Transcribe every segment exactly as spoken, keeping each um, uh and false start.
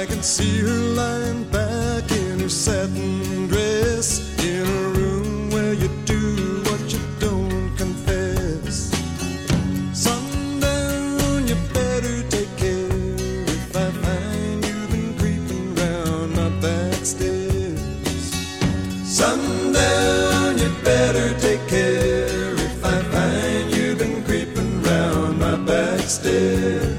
I can see her lying back in her satin dress in a room where you do what you don't confess. Sundown, you better take care if I find you've been creeping round my back stairs. Sundown, you better take care if I find you've been creeping round my back stairs.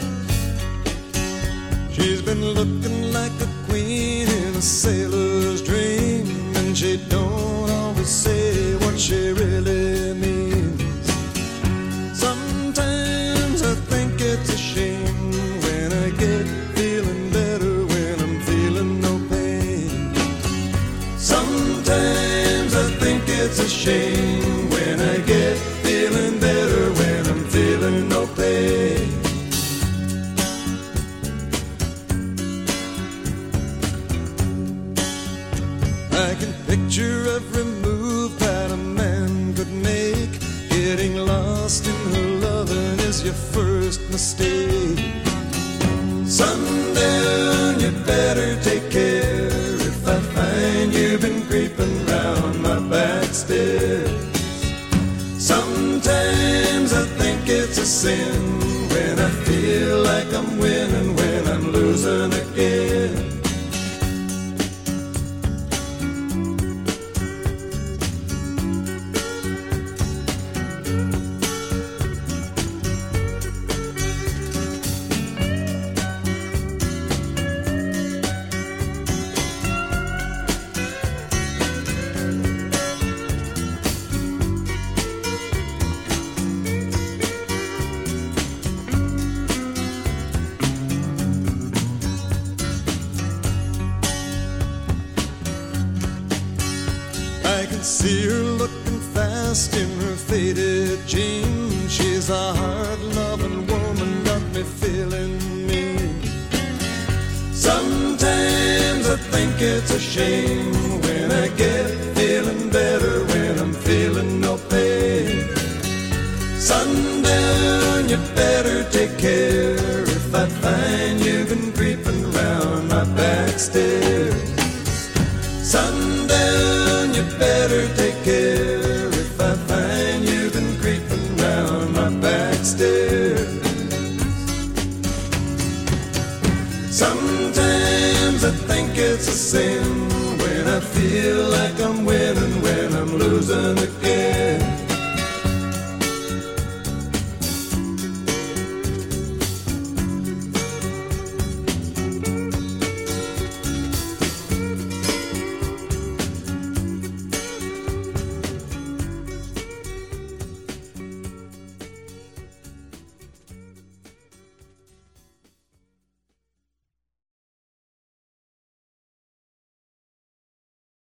She's been looking like a queen in a sailor's dream, and she don't always say what she really means. Sometimes I think it's a shame when I get feeling better when I'm feeling no pain. Sometimes I think it's a shame when I get feeling better when I'm feeling no pain. I can picture every move that a man could make. Getting lost in her loving is your first mistake. Sundown, you better take care if I find you've been creeping round my back stairs. Sometimes I think it's a sin when I feel like I'm winning when I'm losing again. I can see her looking fast in her faded jeans. She's a hard-loving woman, got me feeling mean. Sometimes I think it's a shame when I get feeling better when I'm feeling no pain. Sundown, you better take care if I find you've been creeping round my back stairs. Sundown, you better take care if I find you've been creeping round my back stairs. Sometimes I think it's a sin when I feel like I'm winning when I'm losing